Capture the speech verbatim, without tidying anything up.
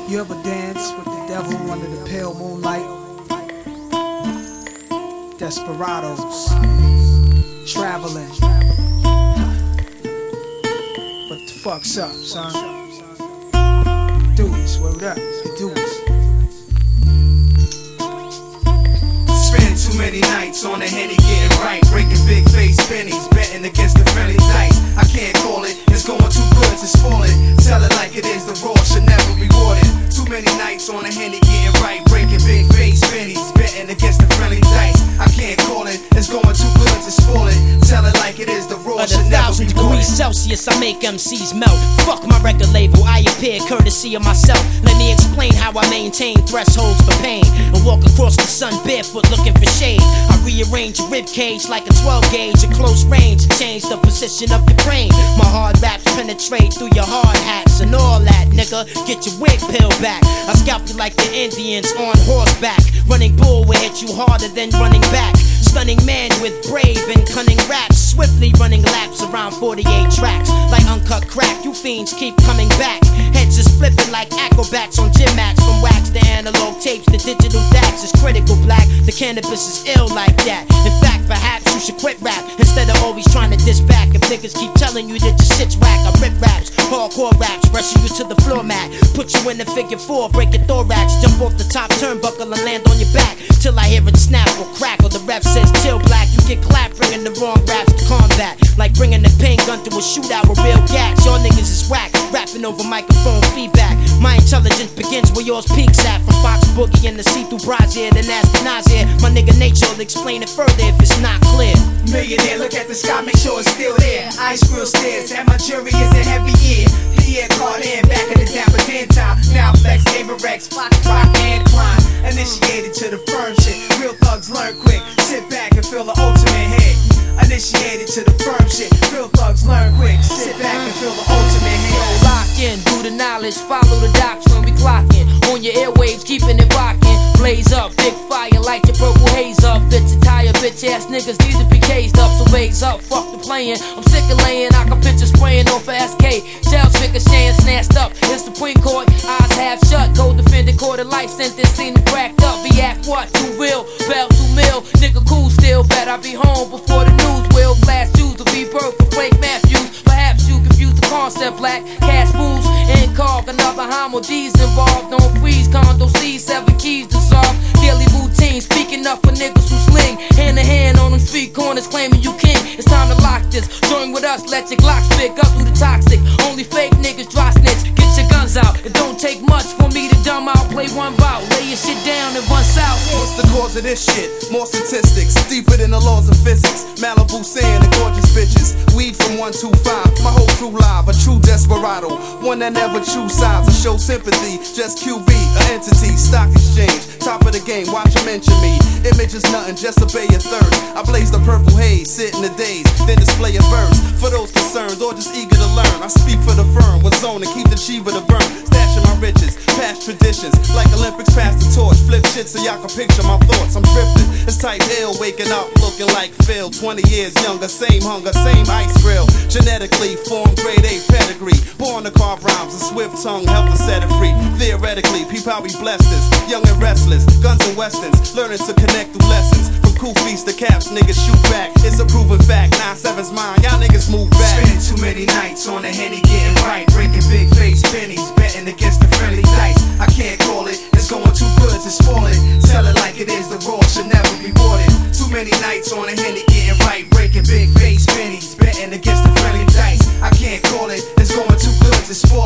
You ever dance with the devil under the pale moonlight? Desperados, traveling. What the fuck's up, son? Do this, word up, do this. Spend too many nights on the Henny getting right, breaking big face pennies, betting against the friendly dice. I can't call it, it's going too good to spoil it. Tell it like it is, the raw should never be rewarded. Too many nights on the Henny getting right, breaking big face pennies, betting against the friendly dice. I can't call it, it's going too good to spoil it. Tell it like it is, the raw At should a never thousand be degrees rewarded. Celsius, I make M Cs melt. Fuck my record label, I appear courtesy of myself. Let me explain how I maintain thresholds for pain and walk across the sun barefoot looking for shade. I rearrange your rib cage like a twelve gauge at close range, change the position of your brain. My hard raps penetrate through your hard hats and all that, nigga. Get your wig peeled back. I scalp you like the Indians on horseback. Running bull will hit you harder than running back. Stunning man with brave and cunning raps, swiftly running laps around forty-eight tracks. Like uncut crack, you fiends keep coming back. Heads is flipping like acrobats on gym mats. From wax to analog tapes to digital dax is critical black. The cannabis is ill like that. In fact, perhaps you should quit rap instead of always trying to diss back. If niggas keep telling you that your shit's whack, I rip raps, hardcore raps, wrestle you to the floor mat, put you in the figure four, break your thorax, jump off the top turnbuckle and land on your back till I hear it snap or crack or the ref says chill black. You get clapped bringing the wrong raps to combat, like bringing the pain gun to a shootout with real gas. Y'all niggas is whack, rapping over microphone feedback. My intelligence begins where yours peaks at. From Fox Boogie and the see-through brazier, then ask the Nazir. My nigga Nature will explain it further if it's not clear. Millionaire, look at the sky, make sure it's still there. Ice grill stairs, and my jury is a heavy year. Pierre Cardin, back in the Dapper Dan time. Now flex, David Rex, rock and climb. Initiated to the firm shit. Real thugs learn quick. Sit back and feel the ultimate hit. Initiated to the firm shit. Real thugs learn quick. Sit back and feel the ultimate hit. Lock in, do the knowledge, follow the doctrine, we clockin'. On your airwaves, keeping it rockin'. Blaze up, big fire, light your purple haze up. Fit your tire, bitch ass niggas need to be caged up. So raise up, fuck the playin'. I'm sick of layin', I can picture sprayin' off of S K. Shells ricocheting, snatched up. It's the Supreme Court, eyes half shut. Co-defendant, court of life sentence, seen them cracked up. React what? Too real, bell too mill. Nigga cool still, bet I be home before the news will. Flash shoes to be birth for Frank Matthews. Perhaps you confuse the concept, black cash moves and carve another homo D's involved. Don't freeze, condo C's, seven keys to solve. Daily routine, speaking up for niggas who sling hand to hand on them street corners, claiming you king. It's time to lock this. Join with us, let your Glocks pick up through the toxic. Only fake niggas dry snitch. Get your guns out. It don't take much for me to dumb out. Play one bout, lay your shit down and run south. What's the cause of this shit? More statistics, deeper than the laws of physics. Malibu sand and gorgeous bitches. Weed from one two five. My whole crew live, a true desperado. One that never choose sides or show sympathy. Just Q B, an entity, stock exchange. Top of the game, watch you mention me. Image is nothing, just obey your thirst. I blaze the purple haze, sit in the days, then display a verse. For those concerned or just eager to learn, I speak for the firm, with zone and keep the cheaper to burn. Stashing my riches, past traditions, like Olympics pass the torch. Flip shit so y'all can picture my thoughts. I'm drifting, it's type ill, waking up looking like Phil. twenty years younger, same hunger, same ice grill. Genetically formed grade A pedigree. Born to carve rhymes, a swift tongue, help to set it free. Theoretically, peep how we blessed us. Young and restless, guns and westerns, learning to connect through lessons. From cool feast to caps, niggas shoot back. It's a proven fact, nine seven's mine, y'all niggas move back. Spend too many nights on the Henny getting right, breaking big face pennies, betting against the friendly dice. I can't call it, it's going too good to spoil it. Tell it like it is, the raw should never be rewarded. Too many nights on the Henny getting right, breaking big face pennies, betting against the friendly dice. I can't call it, it's going too good to spoil it.